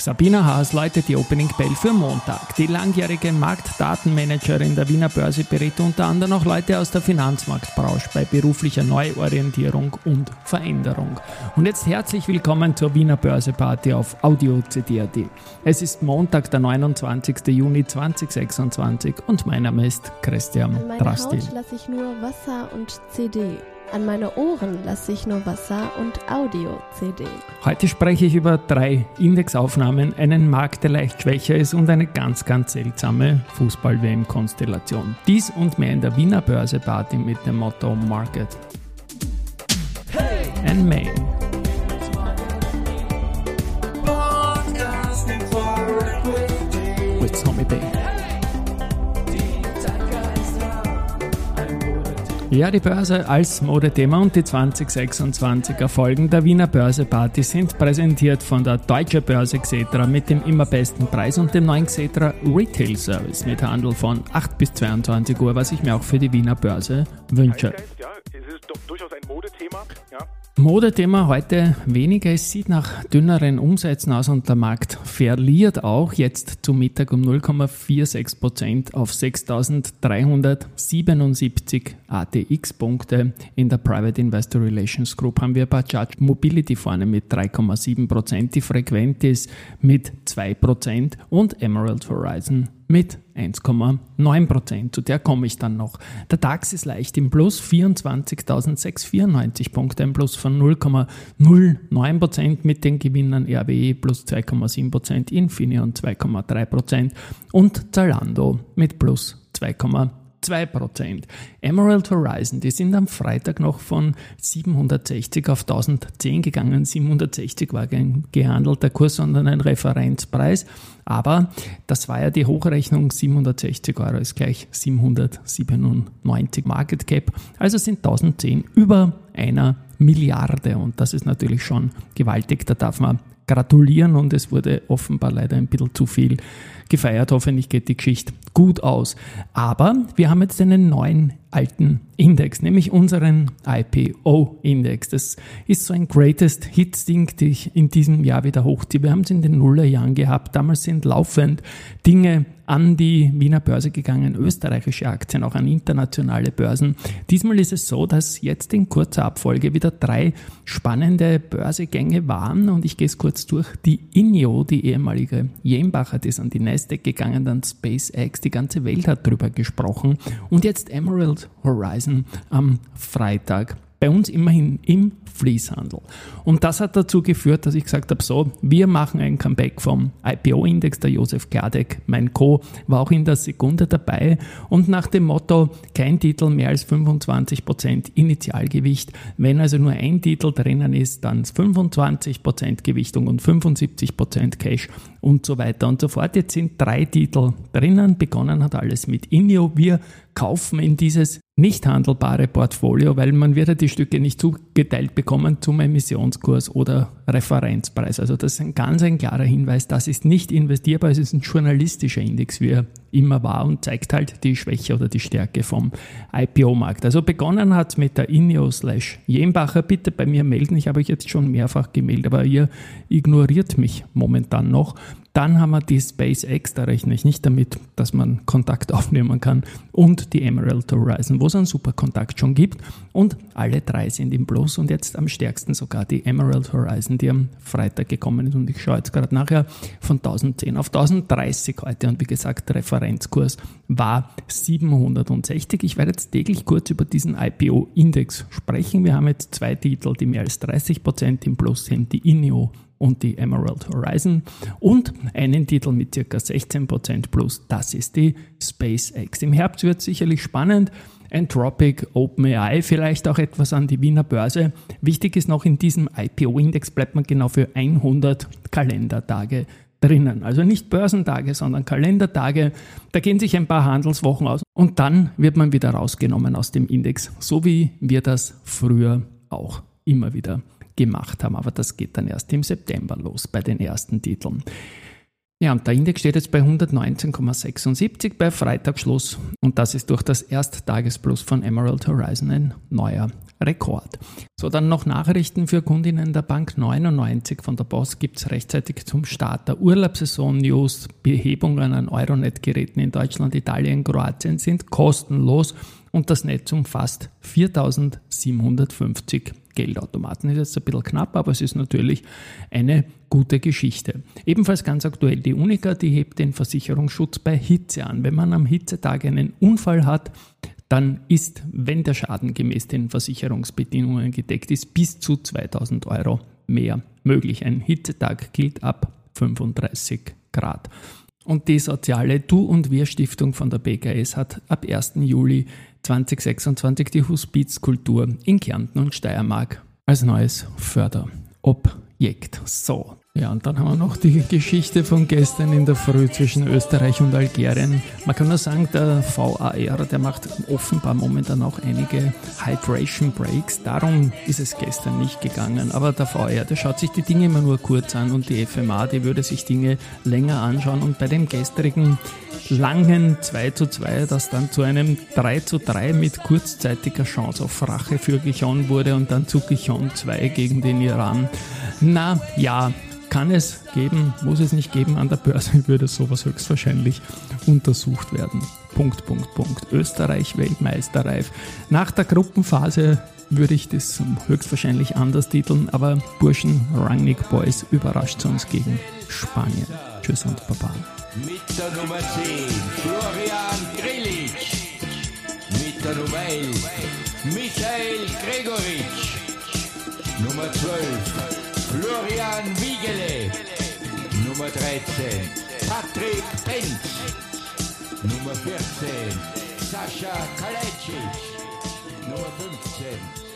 Sabina Haas läutet die Opening Bell für Montag. Die langjährige Marktdatenmanagerin der Wiener Börse berät unter anderem auch Leute aus der Finanzmarktbranche bei beruflicher Neuorientierung und Veränderung. Und jetzt herzlich willkommen zur Wiener Börse Party auf Audio CD.at. Es ist Montag, der 29. Juni 2026 und mein Name ist Christian Drastil. An meine Haut lasse ich nur Wasser und CD. An meine Ohren lasse ich nur Wasser und Audio-CD. Heute spreche ich über 3 Indexaufnahmen, einen Markt, der leicht schwächer ist und eine ganz, ganz seltsame Fußball-WM-Konstellation. Dies und mehr in der Wiener Börse Party mit dem Motto Market and Main. With Tommy B. Ja, die Börse als Modethema und die 2026er Folgen der Wiener Börse Party sind präsentiert von der Deutsche Börse Xetra mit dem immer besten Preis und dem neuen Xetra Retail Service mit Handel von 8 bis 22 Uhr, was ich mir auch für die Wiener Börse wünsche. Ja, es ist doch durchaus ein Modethema, ja. Modethema heute weniger. Es sieht nach dünneren Umsätzen aus und der Markt verliert auch jetzt zum Mittag um 0,46% auf 6.377 ATX-Punkte. In der Private Investor Relations Group haben wir Bajaj Mobility vorne mit 3,7%, die Frequentis mit 2% und Emerald Horizon mit 1,9%. Zu der komme ich dann noch. Der DAX ist leicht im Plus, 24.694 Punkte, ein Plus von 0,09% mit den Gewinnern RWE plus 2,7%, Infineon 2,3% und Zalando mit plus 2,2%. Emerald Horizon, die sind am Freitag noch von 760 auf 1010 gegangen. 760 war kein gehandelter Kurs, sondern ein Referenzpreis. Aber das war ja die Hochrechnung, 760 Euro ist gleich 797 Market Cap. Also sind 1010 über 1 Milliarde und das ist natürlich schon gewaltig. Da darf man gratulieren und es wurde offenbar leider ein bisschen zu viel gefeiert. Hoffentlich geht die Geschichte gut aus. Aber wir haben jetzt einen neuen alten Index, nämlich unseren IPO-Index. Das ist so ein Greatest Hits-Ding, die ich in diesem Jahr wieder hochziehe. Wir haben es in den Nullerjahren gehabt. Damals sind laufend Dinge an die Wiener Börse gegangen, österreichische Aktien, auch an internationale Börsen. Diesmal ist es so, dass jetzt in kurzer Abfolge wieder 3 spannende Börsegänge waren und ich gehe es kurz durch. Die INEO, die ehemalige Jenbacher, die ist an die Nasdaq gegangen, dann SpaceX, die ganze Welt hat drüber gesprochen und jetzt Emerald Horizon am Freitag. Bei uns immerhin im Fließhandel. Und das hat dazu geführt, dass ich gesagt habe, so, wir machen ein Comeback vom IPO-Index. Der Josef Gerdek, mein Co., war auch in der Sekunde dabei. Und nach dem Motto, kein Titel mehr als 25% Initialgewicht. Wenn also nur ein Titel drinnen ist, dann 25% Gewichtung und 75% Cash und so weiter und so fort. Jetzt sind 3 Titel drinnen. Begonnen hat alles mit INEO. Wir kaufen in dieses nicht handelbare Portfolio, weil man wird ja die Stücke nicht zugeteilt bekommen zum Emissionskurs oder Referenzpreis. Also das ist ein klarer Hinweis, das ist nicht investierbar, es ist ein journalistischer Index, wie er immer war und zeigt halt die Schwäche oder die Stärke vom IPO-Markt. Also begonnen hat es mit der INEO/Jenbacher, bitte bei mir melden, ich habe euch jetzt schon mehrfach gemeldet, aber ihr ignoriert mich momentan noch. Dann haben wir die SpaceX, da rechne ich nicht damit, dass man Kontakt aufnehmen kann, und die Emerald Horizon, wo es einen super Kontakt schon gibt. Und alle 3 sind im Plus und jetzt am stärksten sogar die Emerald Horizon, die am Freitag gekommen ist. Und ich schaue jetzt gerade nachher von 1010 auf 1030 heute. Und wie gesagt, der Referenzkurs war 760. Ich werde jetzt täglich kurz über diesen IPO-Index sprechen. Wir haben jetzt 2 Titel, die mehr als 30% im Plus sind, die INEO und die Emerald Horizon und einen Titel mit ca. 16% plus, das ist die SpaceX. Im Herbst wird es sicherlich spannend. Anthropic, OpenAI, vielleicht auch etwas an die Wiener Börse. Wichtig ist noch, in diesem IPO-Index bleibt man genau für 100 Kalendertage drinnen. Also nicht Börsentage, sondern Kalendertage. Da gehen sich ein paar Handelswochen aus und dann wird man wieder rausgenommen aus dem Index, so wie wir das früher auch immer wieder gemacht haben, aber das geht dann erst im September los bei den ersten Titeln. Ja, und der Index steht jetzt bei 119,76 bei Freitagsschluss und das ist durch das Ersttagesplus von Emerald Horizon ein neuer Rekord. So, dann noch Nachrichten für Kundinnen der Bank 99 von der Post gibt es rechtzeitig zum Start der Urlaubssaison News. Behebungen an Euronet-Geräten in Deutschland, Italien, Kroatien sind kostenlos und das Netz umfasst 4.750 Geldautomaten. Ist jetzt ein bisschen knapp, aber es ist natürlich eine gute Geschichte. Ebenfalls ganz aktuell die Unica, die hebt den Versicherungsschutz bei Hitze an. Wenn man am Hitzetag einen Unfall hat, dann ist, wenn der Schaden gemäß den Versicherungsbedingungen gedeckt ist, bis zu 2.000 € mehr möglich. Ein Hitzetag gilt ab 35 Grad. Und die soziale Du- und Wir-Stiftung von der BKS hat ab 1. Juli 2026 die Hospizkultur in Kärnten und Steiermark als neues Förderobjekt. So, ja, und dann haben wir noch die Geschichte von gestern in der Früh zwischen Österreich und Algerien. Man kann nur sagen, der VAR, der macht offenbar momentan auch einige Hydration Breaks. Darum ist es gestern nicht gegangen. Aber der VAR, der schaut sich die Dinge immer nur kurz an und die FMA, die würde sich Dinge länger anschauen. Und bei dem gestrigen langen 2:2, das dann zu einem 3:3 mit kurzzeitiger Chance auf Rache für Gijon wurde und dann zu Gijon 2 gegen den Iran. Na ja, kann es geben, muss es nicht geben. An der Börse würde sowas höchstwahrscheinlich untersucht werden. ... Österreich weltmeisterreif. Nach der Gruppenphase würde ich das höchstwahrscheinlich anders titeln, aber Burschen Rangnick Boys überrascht uns gegen Spanien. Tschüss und Baba. Mit der Nummer 10 Florian Grilic. Mit der Nummer 11 Michael Gregoritsch. Nummer 12 Florian Wiegele. Nummer 13 Patrick Penz. Nummer 14 Sascha Kalajdzic. Nummer 15